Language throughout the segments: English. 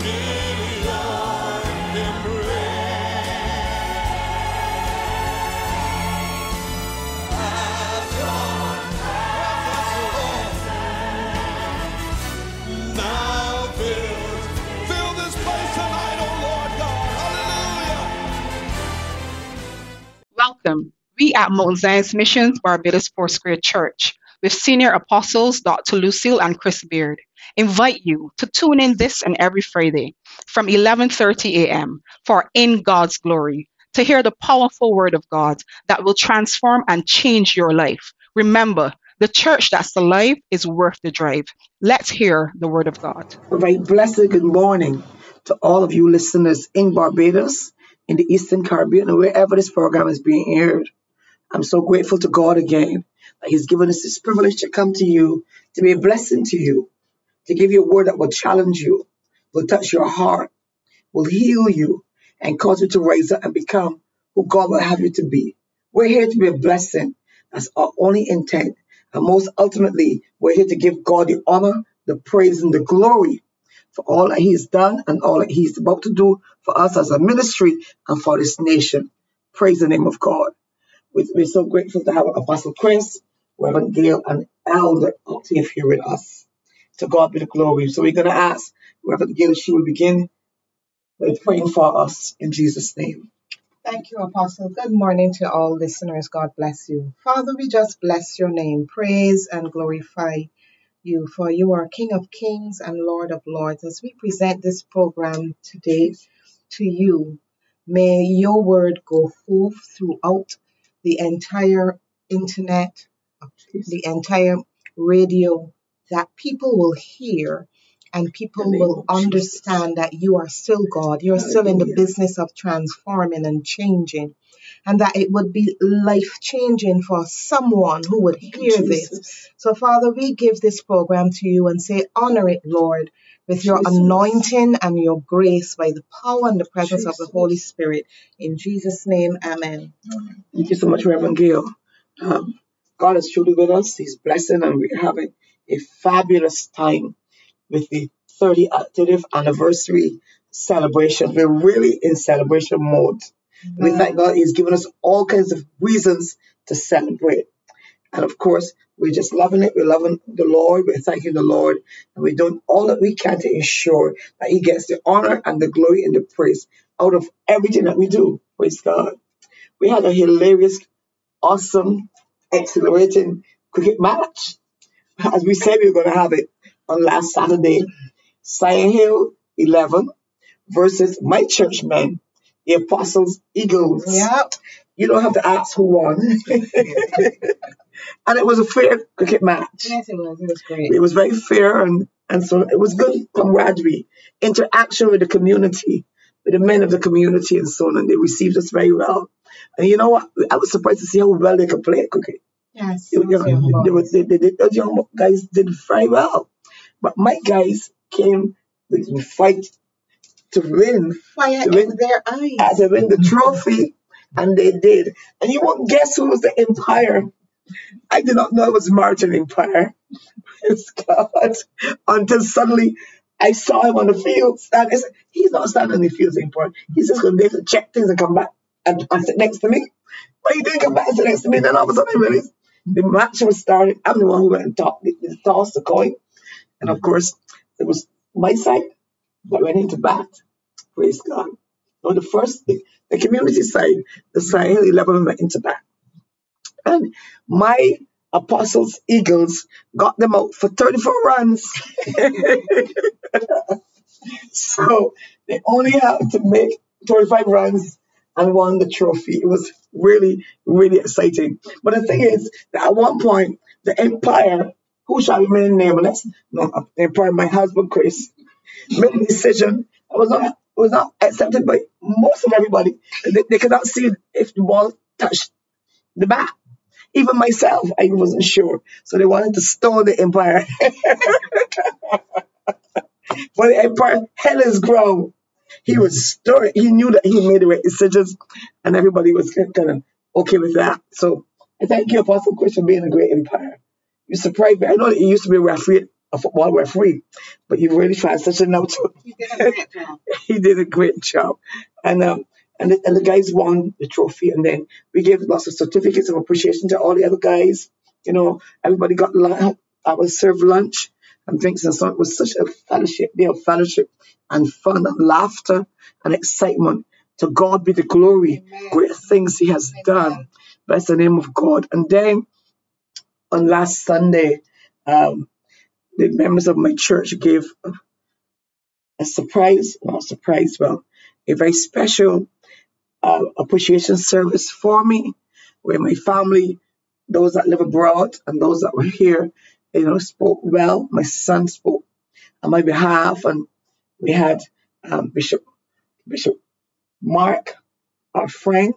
Welcome. We at Mount Zion's Missions Barbados Foursquare Church, with Senior Apostles Dr. Lucille and Chris Beard, invite you to tune in this and every Friday from 11:30 a.m. for In God's Glory to hear the powerful Word of God that will transform and change your life. Remember, the church that's alive is worth the drive. Let's hear the Word of God. A very blessed good morning to all of you listeners in Barbados, in the Eastern Caribbean, and wherever this program is being aired. I'm so grateful to God again that He's given us this privilege to come to you, to be a blessing to you, to give you a word that will challenge you, will touch your heart, will heal you, and cause you to rise up and become who God will have you to be. We're here to be a blessing. That's our only intent. And most ultimately, we're here to give God the honor, the praise, and the glory for all that He's done and all that He's about to do for us as a ministry and for this nation. Praise the name of God. We're so grateful to have Apostle Chris, Reverend Gail, and Elder Octave here with us. To God be the glory. So we're going to ask Reverend Gail if she will begin by praying for us in Jesus' name. Thank you, Apostle. Good morning to all listeners. God bless you. Father, we just bless your name, praise and glorify you, for you are King of Kings and Lord of Lords. As we present this program today to you, may your word go forth throughout the entire internet, the entire radio, that people will hear and people will understand that you are still God. You're still in the business of transforming and changing, and that it would be life-changing for someone who would hear this. So, Father, we give this program to you and say, honor it, Lord, with your anointing and your grace by the power and the presence of the Holy Spirit. In Jesus' name, amen. Thank you so much, Reverend Gail. God is truly with us. He's blessing, and we're having a fabulous time with the 30th anniversary celebration. We're really in celebration mode. We thank God He's given us all kinds of reasons to celebrate. And of course, we're just loving it. We're loving the Lord. We're thanking the Lord. And we're doing all that we can to ensure that He gets the honor and the glory and the praise out of everything that we do. Praise God. We had a hilarious, awesome, exhilarating cricket match. As we said, we were going to have it on last Saturday. Sion Hill 11 versus my churchmen, the Apostles Eagles. Yep. You don't have to ask who won. And it was a fair cricket match. Yes, it was. It was great. It was very fair, and so it was good camaraderie, interaction with the community, with the men of the community and so on, and they received us very well. And you know what? I was surprised to see how well they could play cricket. Yes. Those young guys did very well. But my guys came with fight to win. Fire to win, in their eyes. to win the trophy, and they did. And you won't guess who was the umpire. I did not know it was Martin Empire. Praise God. Until suddenly I saw him on the field. He's not standing in the field anymore. He's just going to check things and come back and sit next to me. But he didn't come back and sit next to me. Then all of a sudden I realized the match was started. I'm the one who went and tossed the coin. And of course, it was my side that went into bat. Praise God. On the community side, the side 11 went into bat. And my Apostles Eagles got them out for 34 runs. So they only had to make 35 runs and won the trophy. It was really, really exciting. But the thing is that at one point, the Empire, who shall remain nameless, no, the Empire, my husband Chris, made a decision that was not accepted by most of everybody. They could not see if the ball touched the bat. Even myself, I wasn't sure. So they wanted to stone the Empire. But the Empire held his ground. He was stirred. He knew that he made the right decisions, and everybody was kind of okay with that. So I thank you, Apostle Chris, for being a great Empire. You surprised me. I know that you used to be a referee a football referee, but you really transitioned out to You did a great job. he did a great job. And the guys won the trophy, and then we gave lots of certificates of appreciation to all the other guys. Everybody got lunch. I was served lunch and drinks and so on. It was such a day of fellowship and fun and laughter and excitement. To God be the glory. Amen. Great things He has done. Bless the name of God. And then on last Sunday, the members of my church gave a surprise, not a surprise, well, a very special appreciation service for me, where my family, those that live abroad and those that were here, spoke well. My son spoke on my behalf, and we had Bishop Mark, my friend,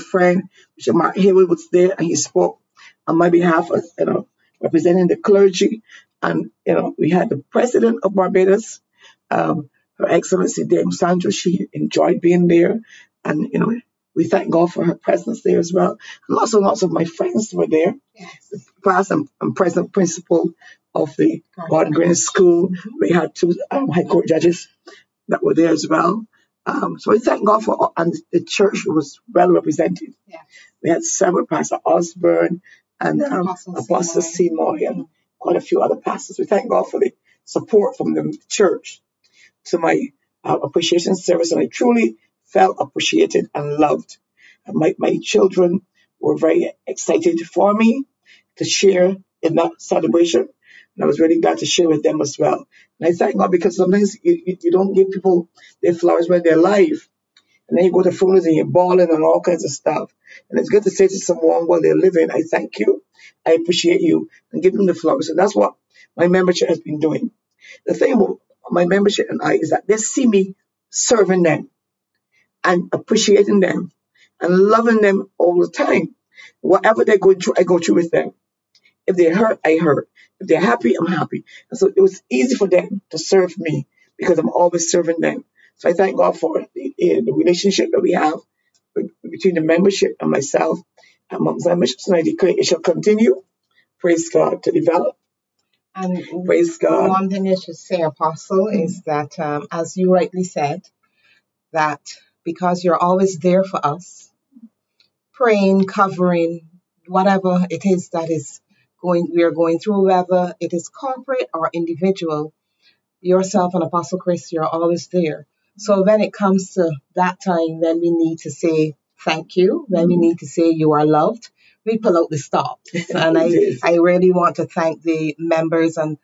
Bishop Mark Hayward was there, and he spoke on my behalf, representing the clergy. And we had the president of Barbados, Her Excellency Dame Sandra. She enjoyed being there, and we thank God for her presence there as well. And lots of my friends were there. Yes. The past and present principal of the Gordon Green School. We had 2 High Court judges that were there as well. So we thank God for, and the church was well represented. Yes. We had several, Pastor Osborne and Apostle Seymour and quite a few other pastors. We thank God for the support from the church to my appreciation service, and I truly felt appreciated and loved. And my children were very excited for me to share in that celebration, and I was really glad to share with them as well. And I thank God, because sometimes you don't give people their flowers when they're alive, and then you go to funerals and you're bawling and all kinds of stuff. And it's good to say to someone while they're living, I thank you, I appreciate you, and give them the flowers. And that's what my membership has been doing. The thing about my membership and I is that they see me serving them and appreciating them and loving them all the time. Whatever they're going through, I go through with them. If they're hurt, I hurt. If they're happy, I'm happy. And so it was easy for them to serve me because I'm always serving them. So I thank God for the relationship that we have between the membership and myself at Mount Zion Missions. And I declare it shall continue, praise God, to develop. And Praise God. one thing I should say, Apostle, is that, as you rightly said, that because you're always there for us, praying, covering, whatever it is that is we are going through, whether it is corporate or individual, yourself and Apostle Chris, you're always there. So when it comes to that time when we need to say thank you, when we need to say you are loved, we pull out the stops. And I really want to thank the members and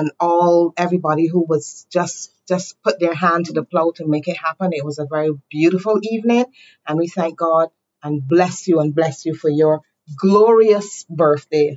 everybody who was just put their hand to the plow to make it happen. It was a very beautiful evening, and we thank God and bless you for your glorious birthday.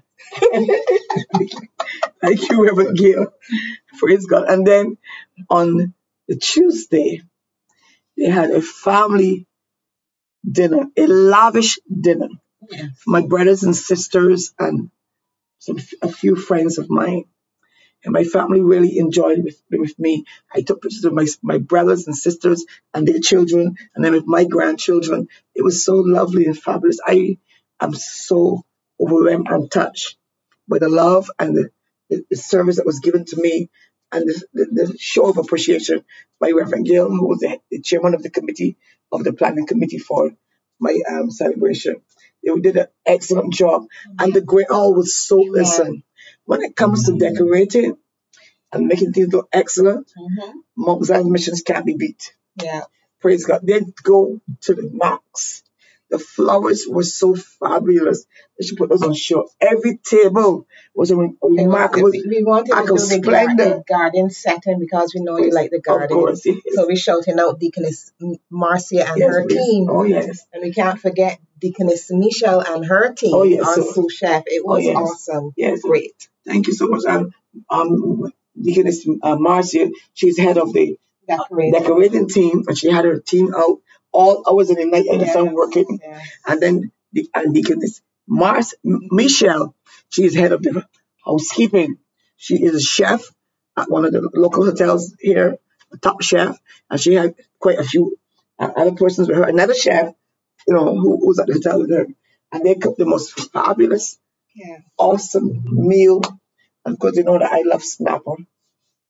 Thank you, Reverend Gail. Praise God. And then on the Tuesday, they had a family dinner, a lavish dinner. Yes. My brothers and sisters and a few friends of mine. And my family really enjoyed with me. I took pictures of my brothers and sisters and their children, and then with my grandchildren. It was so lovely and fabulous. I am so overwhelmed and touched by the love and the service that was given to me, and the show of appreciation by Reverend Gail, who was the chairman of the committee, of the planning committee for my celebration. They did an excellent job, and the great hall was so listen. When it comes to decorating and making things look excellent, Mount Zion Missions can't be beat. Yeah. Praise God. They go to the max. The flowers were so fabulous. They should put those on show. Every table was a remarkable. We wanted to do the garden setting because we know you like the garden. Of course, yes. So we're shouting out Deaconess Marcia and her team. Oh, yes. And we can't forget Deaconess Michelle and her team, our sous chef. It was awesome. Yes. Great. Thank you so much. Deaconess Marcia, she's head of the decorating team, and she had her team out all hours of the night and the sun working. Yes. And then Deaconess Michelle, she is head of the housekeeping. She is a chef at one of the local hotels here, a top chef, and she had quite a few other persons with her. Another chef, who was at the hotel with her, and they cooked the most fabulous, awesome meal. And of course, you know that I love snapper.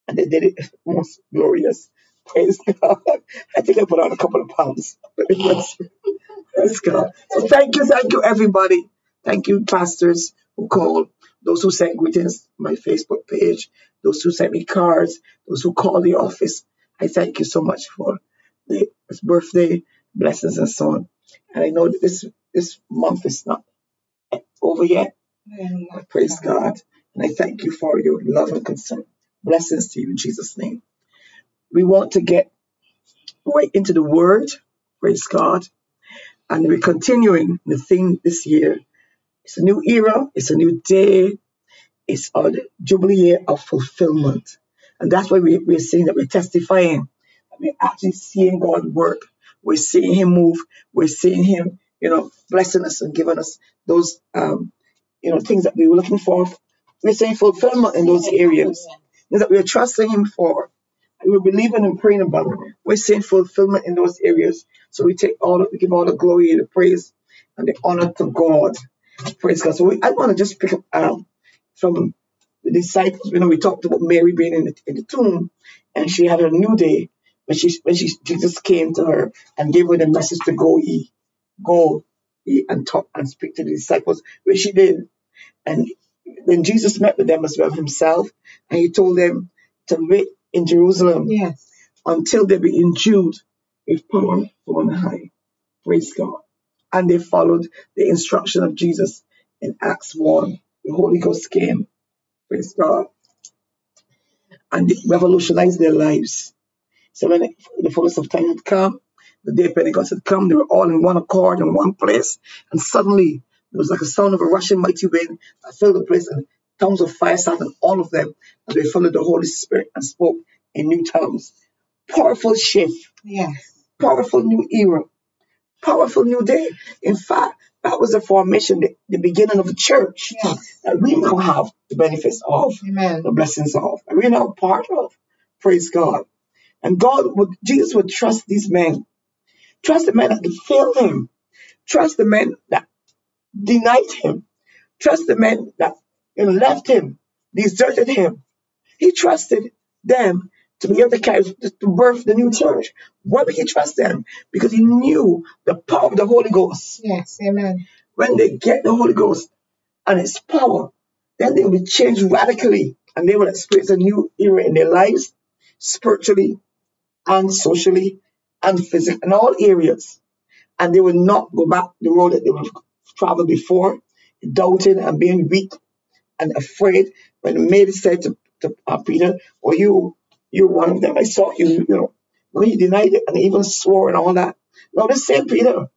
and they did it most glorious. Praise God. I think I put on a couple of pounds. But it was, praise God. So thank you, everybody. Thank you, pastors who called, those who sent greetings on my Facebook page, those who sent me cards, those who called the office. I thank you so much for his birthday, blessings, and so on. And I know that this month is not over yet. But praise God. And I thank you for your love and concern. Blessings to you in Jesus' name. We want to get right into the word. Praise God. And we're continuing the thing this year. It's a new era. It's a new day. It's a jubilee year of fulfillment. And that's why we're saying that we're testifying. We're actually seeing God work. We're seeing him move. We're seeing him, blessing us and giving us those, things that we were looking for. We're seeing fulfillment in those areas. Things that we're trusting him for. We're believing and praying about it. We're seeing fulfillment in those areas. So we give all the glory and the praise and the honor to God. Praise God. So I want to just pick up from the disciples. We talked about Mary being in the tomb, and she had a new day when Jesus came to her and gave her the message to go and talk and speak to the disciples, which she did. And then Jesus met with them as well himself, and he told them to wait in Jerusalem until they be endued with power from on high. Praise God. And they followed the instruction of Jesus in Acts 1. The Holy Ghost came. Praise God. And it revolutionized their lives. So when the fullness of time had come, the day of Pentecost had come, they were all in one accord in one place. And suddenly, there was like a sound of a rushing mighty wind that filled the place, and tongues of fire sat on all of them. And they followed the Holy Spirit and spoke in new tongues. Powerful shift. Yes. Powerful new era. Powerful new day. In fact, that was the formation, the beginning of the church that we now have the benefits of, the blessings of, and we're now part of. Praise God. And Jesus would trust these men. Trust the men that failed him. Trust the men that denied him. Trust the men that left him, deserted him. He trusted them to be able to birth the new church. Why would he trust them? Because he knew the power of the Holy Ghost. Yes, amen. When they get the Holy Ghost and its power, then they will be changed radically, and they will experience a new era in their lives, spiritually and socially and physically, in all areas. And they will not go back the road that they have traveled before, doubting and being weak and afraid. When Mary said to Peter, "Well, you're one of them. I saw you, when he denied it and even swore and all that." No, the same Peter.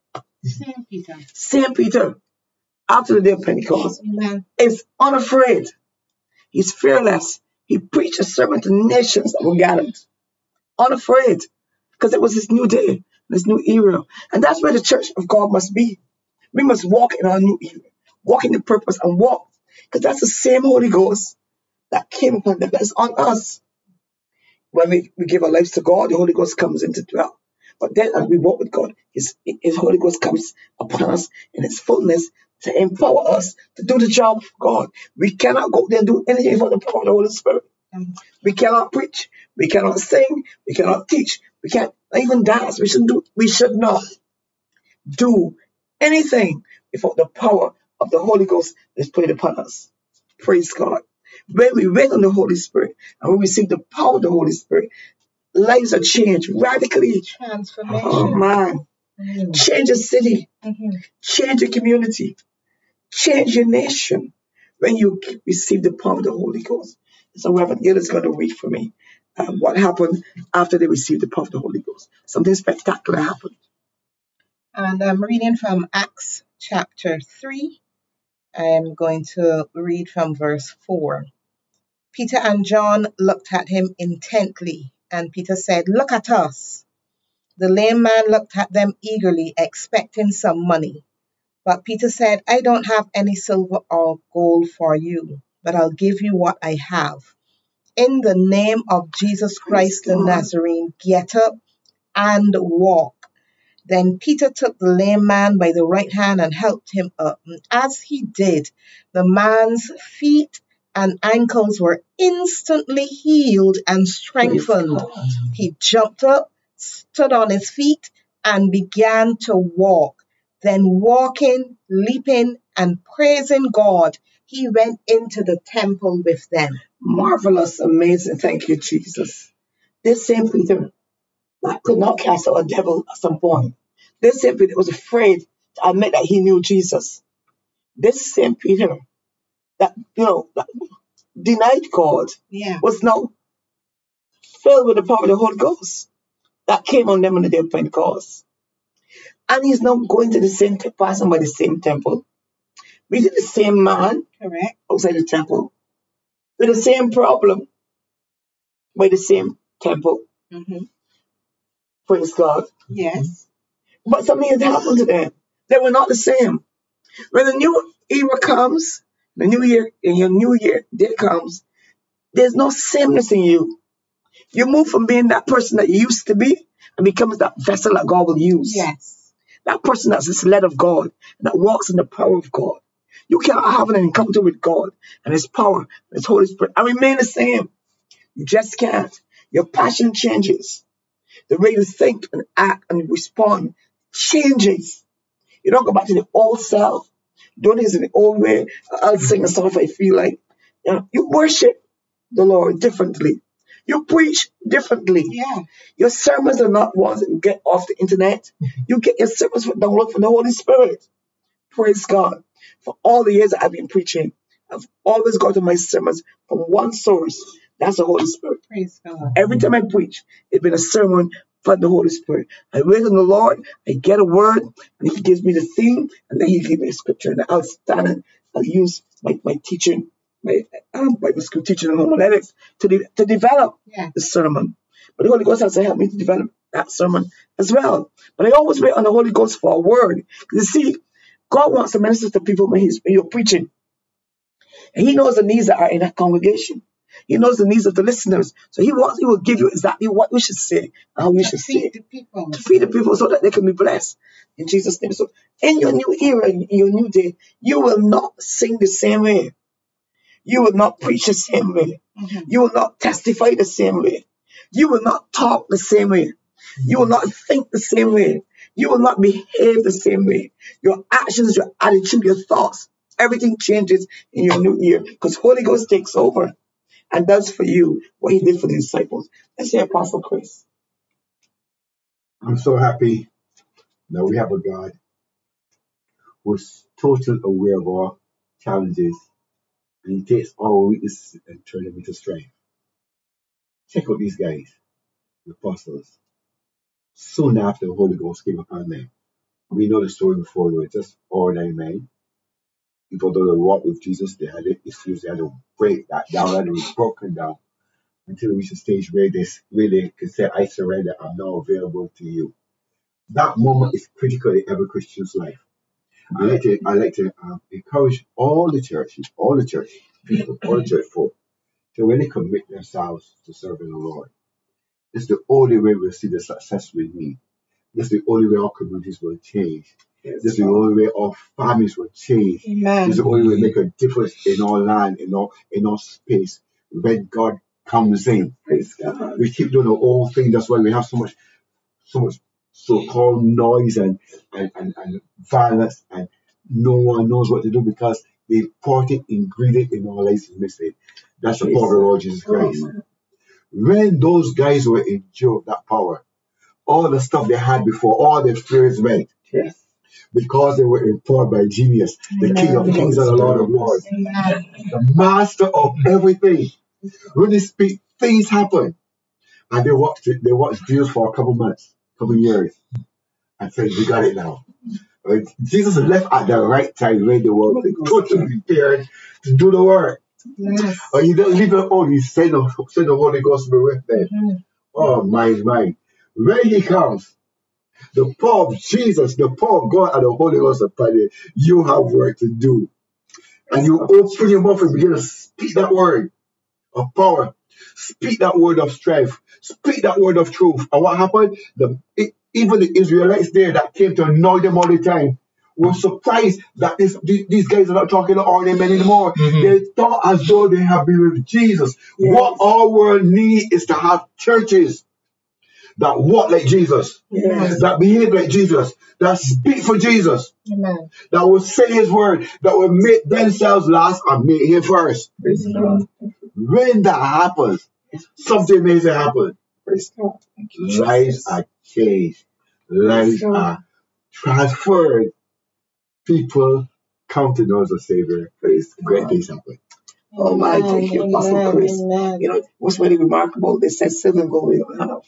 Same Peter. After the day of Pentecost, is unafraid. He's fearless. He preached a sermon to nations that were gathered. Unafraid. Because it was this new day, this new era. And that's where the church of God must be. We must walk in our new era. Walk in the purpose and walk. Because that's the same Holy Ghost that came upon them. That's on us. When we give our lives to God, the Holy Ghost comes into dwell. But then as we walk with God, His Holy Ghost comes upon us in His fullness to empower us to do the job of God. We cannot go there and do anything without the power of the Holy Spirit. We cannot preach. We cannot sing. We cannot teach. We can't even dance. We should not do anything without the power of the Holy Ghost that's put upon us. Praise God. When we wait on the Holy Spirit and we receive the power of the Holy Spirit, lives are changed radically. Transformation. Oh, man. Change a city. Change a community. Change your nation when you receive the power of the Holy Ghost. So Reverend Gill is going to read for me what happened after they received the power of the Holy Ghost. Something spectacular happened. And I'm reading from Acts chapter 3. I'm going to read from verse 4. Peter and John looked at him intently, and Peter said, "Look at us." The lame man looked at them eagerly, expecting some money. But Peter said, "I don't have any silver or gold for you, but I'll give you what I have. In the name of Jesus Christ the Nazarene, get up and walk." Then Peter took the lame man by the right hand and helped him up. And as he did, the man's feet and ankles were instantly healed and Praise strengthened. God. He jumped up, stood on his feet, and began to walk. Then, walking, leaping, and praising God, he went into the temple with them. Marvelous, amazing. Thank you, Jesus. This same Peter that could not cast out a devil at some point. This same Peter was afraid to admit that he knew Jesus. This same Peter that, that denied God Yeah. was now filled with the power of the Holy Ghost that came on them on the day of Pentecost. And he's now going to the same passing by the same temple, meeting the same man Correct. outside the temple, with the same problem by the same temple. Mm-hmm. Praise God. Yes. But something has happened to them. They were not the same. When the new era comes, the new year, and your new year day comes, there's no sameness in you. You move from being that person that you used to be and becomes that vessel that God will use. Yes. That person that's led of God, that walks in the power of God. You cannot have an encounter with God and His power, and His Holy Spirit, and remain the same. You just can't. Your passion changes. The way you think and act and respond changes. You don't go back to the old self. Don't use in the old way. I'll sing a song if I feel like. You worship the Lord differently. You preach differently. Yeah. Your sermons are not ones that you get off the internet. You get your sermons from download from the Holy Spirit. Praise God. For all the years that I've been preaching, I've always gotten my sermons from one source. That's the Holy Spirit. Praise God. Every time I preach, it's been a sermon from the Holy Spirit. I wait on the Lord, I get a word, and He gives me the theme, and then He gives me a scripture. And I'll stand and I'll use my teaching, my Bible school teaching and homiletics to develop the sermon. But the Holy Ghost has to help me to develop that sermon as well. But I always wait on the Holy Ghost for a word. Because you see, God wants to minister to people when you're preaching. And He knows the needs that are in that congregation. He knows the needs of the listeners. So He will give you exactly what we should say and how we should say it. The people. To feed the people so that they can be blessed. In Jesus' name. So in your new era, in your new day, you will not sing the same way. You will not preach the same way. Mm-hmm. You will not testify the same way. You will not talk the same way. You will not think the same way. You will not behave the same way. Your actions, your attitude, your thoughts, everything changes in your new year because Holy Ghost takes over and does for you what He did for the disciples. Let's say Apostle Chris. I'm so happy that we have a God who's totally aware of our challenges and He takes our weaknesses and turns them into strength. Check out these guys, the apostles. Soon after the Holy Ghost came upon them. We know the story before, they were just ordinary men. Even though they walked with Jesus, they had issues, they had to break that down, and it was broken down until we reached a stage where they really could say, I surrender, I'm now available to you. That moment is critical in every Christian's life. I like to encourage all the church people, all the church folk, to really commit themselves to serving the Lord. This is the only way we'll see the success we need. This is the only way our communities will change. This is the only way our families will change. Amen. This is the only way to make a difference in our land, in our space, when God comes in. Praise God. We keep doing the old thing. That's why we have so much so-called noise and violence, and no one knows what to do because the important ingredient in our lives is missing. That's the power of the Lord Jesus Christ. When those guys were enjoying that power, all the stuff they had before, all their fears went. Yes. Because they were empowered by genius, the King of Kings and the Lord of Lords, the Master of everything. When they speak, things happen. And they watched deals for a couple months, couple years, and said, "We got it now." Jesus left at the right time when they were totally prepared to do the work. Yes. Or you don't leave it alone, you send the Holy Ghost to be with them. Mm-hmm. Oh, my. When He comes, the power of Jesus, the power of God and the Holy Ghost upon you, you have work to do. And you open your mouth and begin to speak that word of power. Speak that word of strength. Speak that word of truth. And what happened? Even the Israelites there that came to annoy them all the time, were surprised that these guys are not talking to ordinary men anymore. They thought as though they have been with Jesus. Yes. What our world needs is to have churches that walk like Jesus, Yes. that behave like Jesus, that speak for Jesus, Amen. that will say his word, that will make themselves last and make him first. Praise God. When that happens, something amazing happens. Praise God. Thank you, Lives Jesus. are changed. Lives are transferred. People come to know as a Savior. Praise Great God. things happen. Oh my, thank you, Apostle Chris. Amen. You know, what's really remarkable, they said silver and gold we don't have.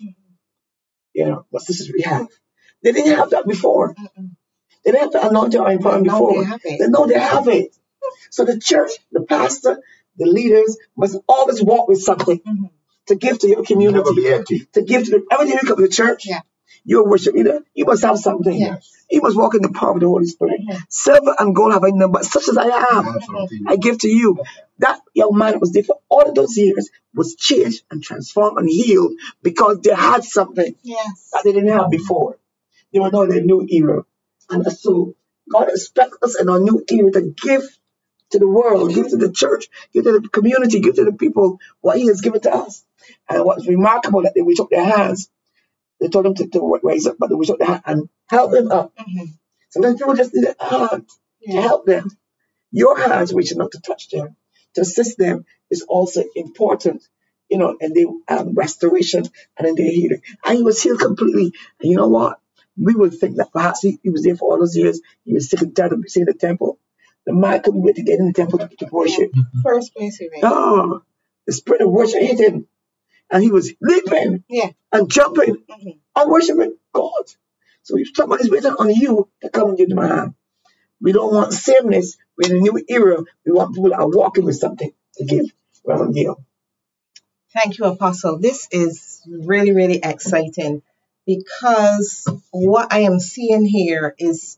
You know, but this is we have. They didn't have that before. They didn't have the anointing or empowerment Now before. they have it. They know they have it. So the church, the pastor, the leaders must always walk with something to give to your Never community, be empty. to give to the, every time you come to church, Yeah. you're a worship leader, you must have something. Yes. You must walk in the power of the Holy Spirit. Silver and gold have I none, but such as I have, Have something. I give to you. That young man was there for all of those years, was changed and transformed and healed because they had something Yes. that they didn't have before. They were now in a new era. And so God expects us in our new era to give to the world, give to the church, give to the community, give to the people what he has given to us. And what's remarkable that they reach up their hands. They told them to raise up, but they reach up their hand and help them up. Sometimes people just need a hand to help them. Your hands reaching up to touch them, to assist them is also important, you know, in their restoration and in their healing. And he was healed completely. And you know what? We would think that perhaps he was there for all those years. He was sick and tired of seeing the temple. The man couldn't wait to get in the temple to worship. First place he went. Oh, the spirit of worship hit him. And he was leaping Yeah. and jumping and worshiping God. So if somebody's waiting on you to come and give them a hand, we don't want sameness. We're in a new era. We want people that are walking with something to give. Reverend Gail. Thank you, Apostle. This is really, really exciting because what I am seeing here is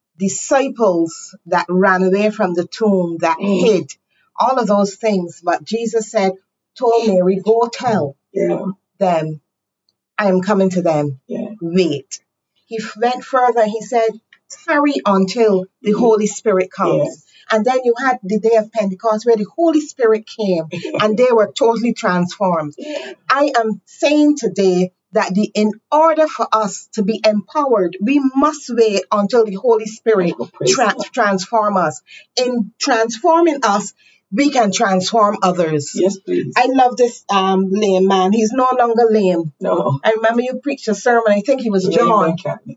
disciples that ran away from the tomb, that hid, all of those things. But Jesus said, told Mary, go tell them, I am coming to them. Yeah. Wait. He went further. He said, tarry until the Holy Spirit comes. Yes. And then you had the day of Pentecost where the Holy Spirit came and they were totally transformed. I am saying today that in order for us to be empowered, we must wait until the Holy Spirit transform us. In transforming us, we can transform others. Yes, please. I love this lame man. He's no longer lame. No. I remember you preached a sermon. I think he was John.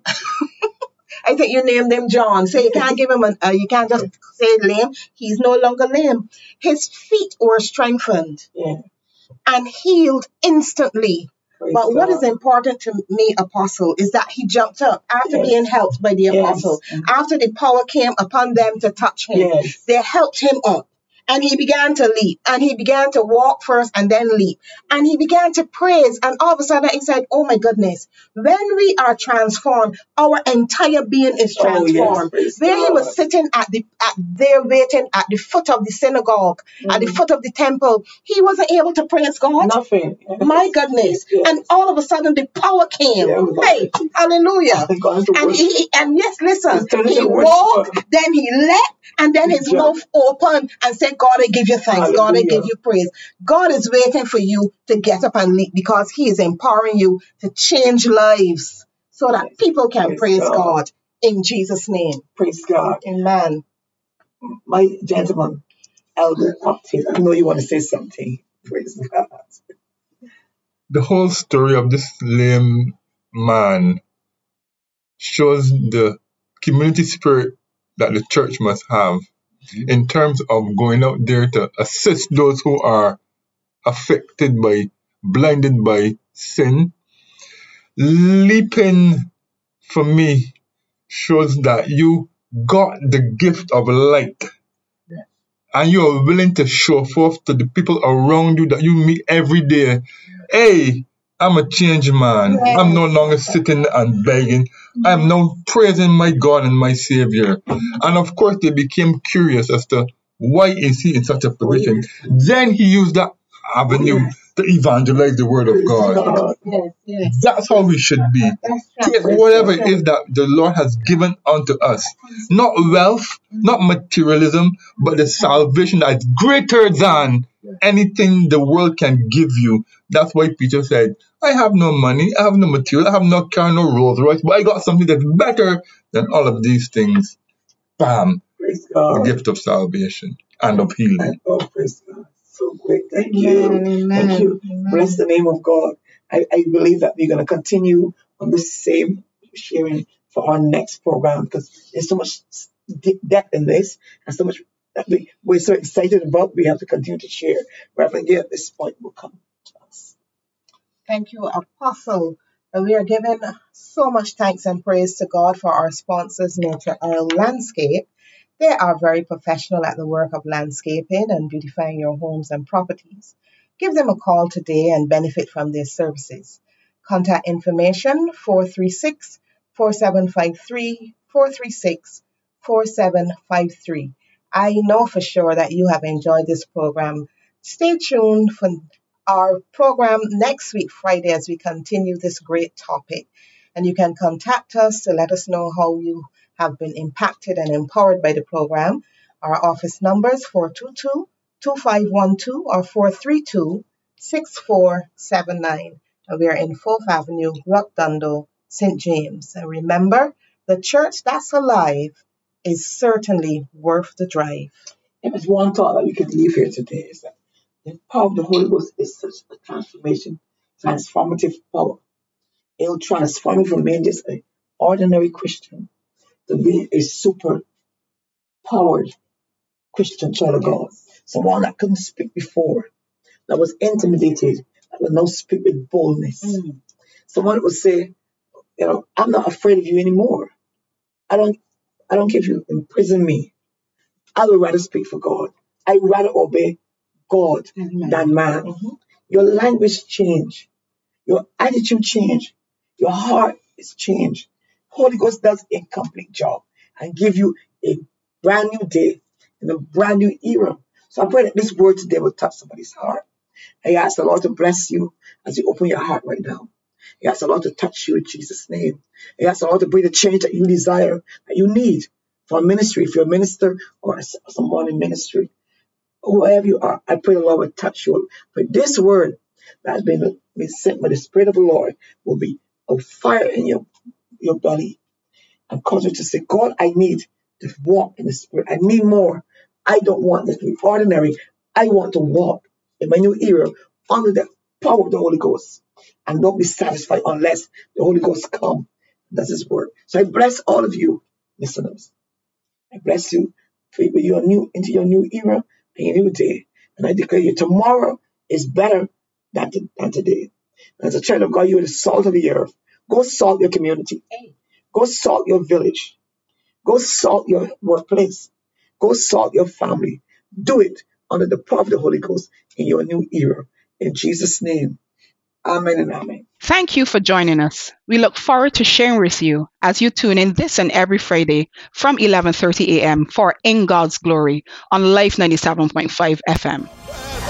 I think you named him John. So you can't give him you can't just say lame. He's no longer lame. His feet were strengthened and healed instantly. But what is important to me, Apostle, is that he jumped up after being helped by the Apostle. After the power came upon them to touch him, they helped him up. And he began to leap. And he began to walk first and then leap. And he began to praise. And all of a sudden he said, oh my goodness, when we are transformed, our entire being is transformed. There he was sitting there waiting at the foot of the synagogue, at the foot of the temple. He wasn't able to praise God. Nothing. My goodness. And all of a sudden the power came. Hey, hallelujah. And yes, listen, he walked, then he leapt, and then his mouth opened and said, God, I give you thanks. Hallelujah. God, I give you praise. God is waiting for you to get up and leap because he is empowering you to change lives so that people can praise God in Jesus' name. Praise God. Amen. My gentleman, Elder Upton, I know you want to say something. Praise God. The whole story of this lame man shows the community spirit that the church must have in terms of going out there to assist those who are affected by, blinded by sin. Leaping, for me, shows that you got the gift of light. And you are willing to show forth to the people around you that you meet every day. Hey, I'm a changed man. Yes. I'm no longer sitting and begging. I'm now praising my God and my Savior. And of course, they became curious as to why is he in such a position. Then he used that avenue to evangelize the word of God. Yes. That's how we should be. That's Take right. whatever it is that the Lord has given unto us. Not wealth, not materialism, but the salvation that is greater than anything the world can give you. That's why Peter said, I have no money, I have no material, I have no car, no Rolls Royce, but I got something that's better than all of these things. Bam, Praise the God. gift of salvation and of healing. Oh, praise God. So great. Thank you. Amen. Thank you. Bless the name of God. I believe that we're going to continue on this same sharing for our next program because there's so much depth in this and so much that we're so excited about. We have to continue to share. Reverend Gail at this point will come to us. Thank you, Apostle. And we are giving so much thanks and praise to God for our sponsors, Nature Oil Landscape. They are very professional at the work of landscaping and beautifying your homes and properties. Give them a call today and benefit from their services. Contact information 436 4753 436 4753. I know for sure that you have enjoyed this program. Stay tuned for our program next week, Friday, as we continue this great topic. And you can contact us to let us know how you have been impacted and empowered by the program. Our office numbers 422-2512 or 432-6479. And we are in 4th Avenue, Rockdundo, St. James. And remember, the church that's alive is certainly worth the drive. And there's one thought that we could leave here today is that the power of the Holy Ghost is such a transformative power. It will transform you from being just an ordinary Christian to be a super powered Christian child of God. Someone that couldn't speak before, that was intimidated, that will now speak with boldness. Someone that would say, I'm not afraid of you anymore. I don't care if you imprison me. I would rather speak for God. I'd rather obey God than man. Your language change. Your attitude change. Your heart is changed. Holy Ghost does a complete job and give you a brand new day and a brand new era. So I pray that this word today will touch somebody's heart. I ask the Lord to bless you as you open your heart right now. I ask the Lord to touch you in Jesus' name. I ask the Lord to bring the change that you desire, that you need for a ministry, if you're a minister or someone in ministry. Whoever you are, I pray the Lord will touch you. But this word that has been sent by the Spirit of the Lord will be a fire in your belly and cause you to say, God, I need to walk in the Spirit. I need more. I don't want this to be ordinary. I want to walk in my new era under the power of the Holy Ghost and don't be satisfied unless the Holy Ghost come. That's His word. So I bless all of you listeners. I bless you for your into your new era and your new day. And I declare you tomorrow is better than today. As a child of God, you are the salt of the earth. Go salt your community. Go salt your village. Go salt your workplace. Go salt your family. Do it under the power of the Holy Ghost in your new era. In Jesus' name, amen and amen. Thank you for joining us. We look forward to sharing with you as you tune in this and every Friday from 11:30 a.m. for In God's Glory on Life 97.5 FM.